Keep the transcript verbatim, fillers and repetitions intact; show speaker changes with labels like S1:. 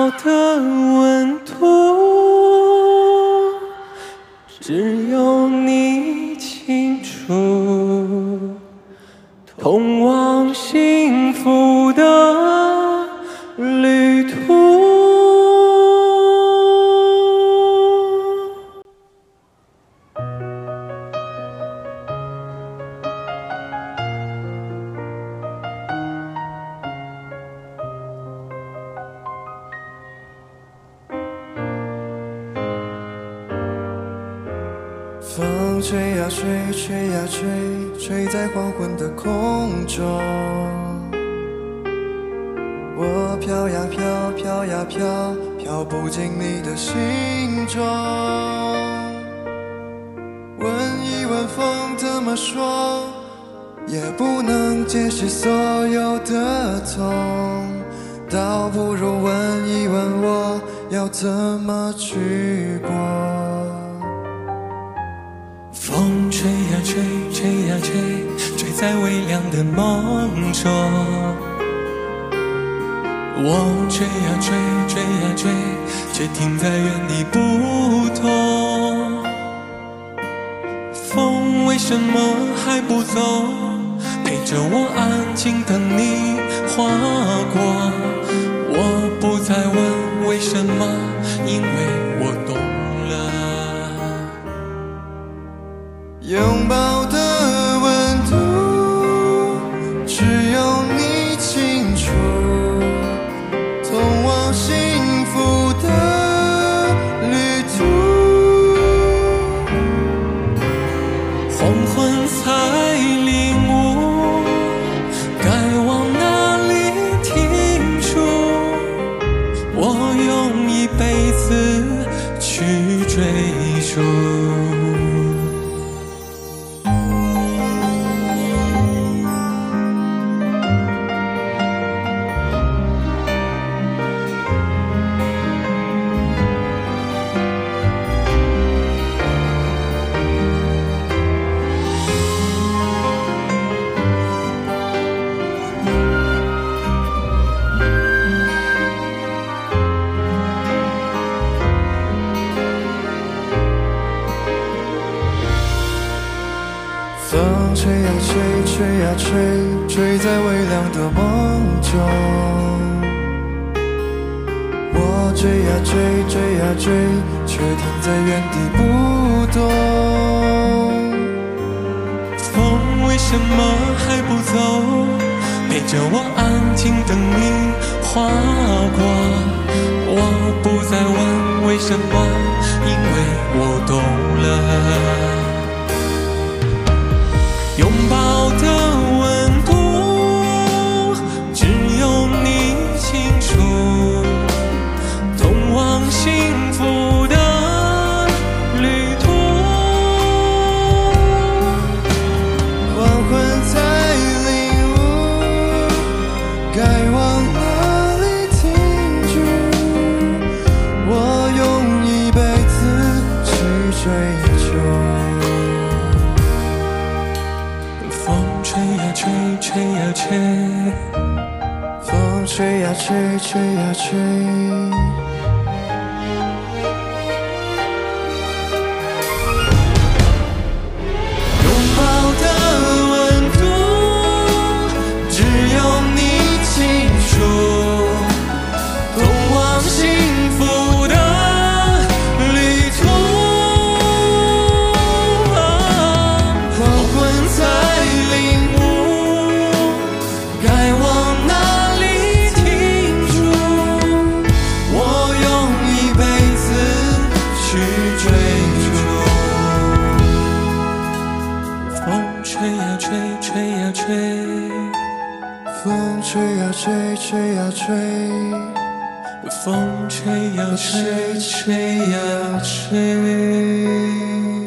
S1: 抱的温度，只有你清楚。通往幸福的旅途。
S2: 风吹呀吹，吹呀吹，吹在黄昏的空中。我飘呀飘，飘呀飘，飘不进你的心中。问一问风怎么说，也不能解释所有的痛。倒不如问一问我，要怎么去过。
S1: 风吹呀吹，吹呀吹，吹在微凉的梦中。我追呀追，追呀追，却停在原地不动。风为什么还不走？陪着我安静等你划过。我不再问为什么，因为我懂了。
S2: 拥抱的温度，只有你清楚。通往幸福的旅途，
S1: 黄昏才领悟，该往哪里停住。我用一辈子去追逐。
S2: 风吹呀吹，吹呀吹，吹在微凉的梦中。我追呀追，追呀追，却停在原地不动。
S1: 风为什么还不走？陪着我安静等你划过。我不再问为什么，因为我懂了。拥抱的温度，只有你清楚。通往幸福的旅途，
S2: 黄昏才领悟，该往哪里停住。我用一辈子去追求。
S1: 风吹呀吹，吹呀吹，
S2: 风吹呀吹，吹呀吹。拥抱的温度，只有你清楚。通往幸福的旅途，黄昏才领悟，该往哪里停住。我用一辈子去追逐。
S1: 风吹呀吹，吹呀吹，
S2: 风吹呀吹，吹呀吹，
S1: 风吹呀吹，吹呀吹。